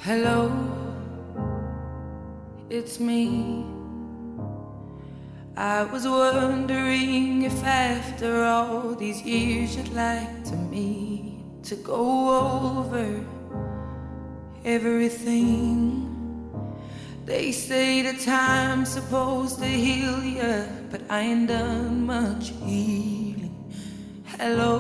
Hello, it's me. I was wondering if after all these years you'd like to meet to go over everything. They say the time's supposed to heal ya, but I ain't done much healing. Hello,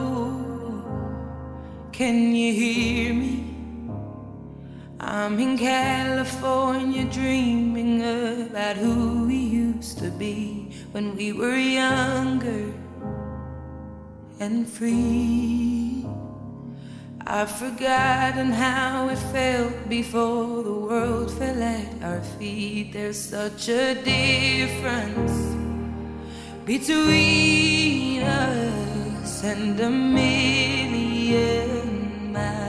can you hear me? I'm in California dreaming about who we used to be when we were younger and free. I've forgotten how it felt before the world fell at our feet. There's such a difference between us and a million miles.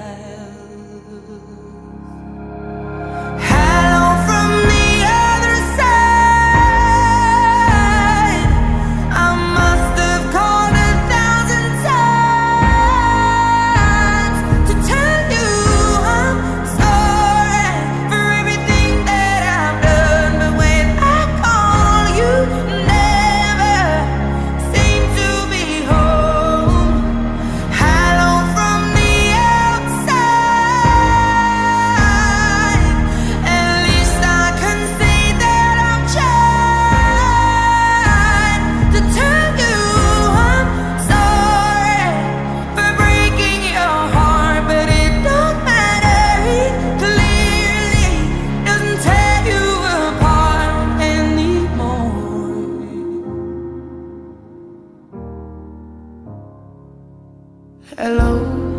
Hello,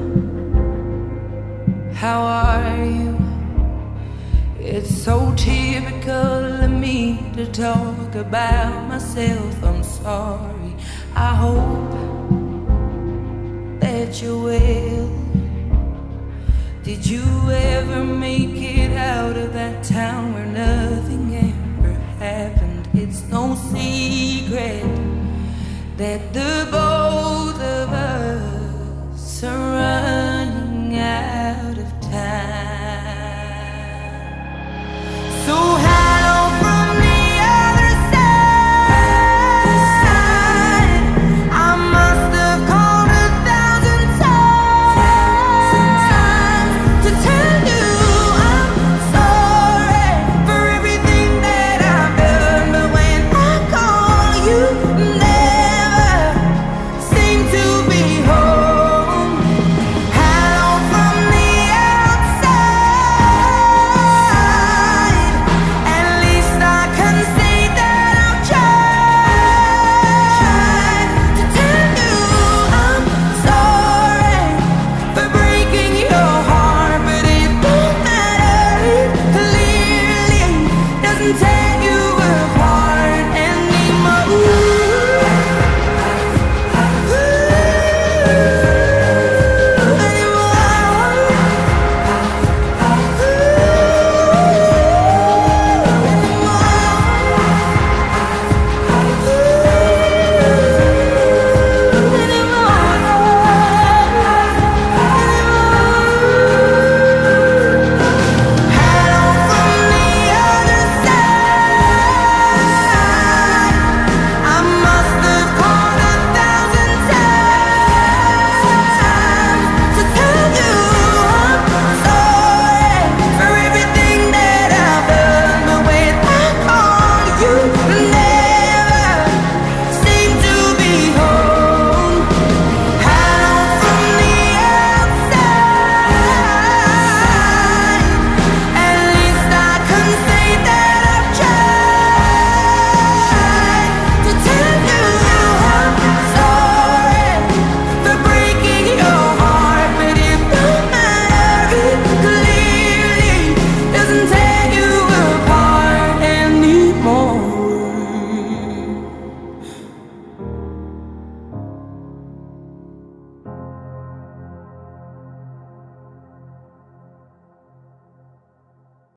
how are you? It's so typical of me to talk about myself. I'm sorry. I hope that you're well. Did you ever make it out of that town where nothing ever happened? It's no secret that the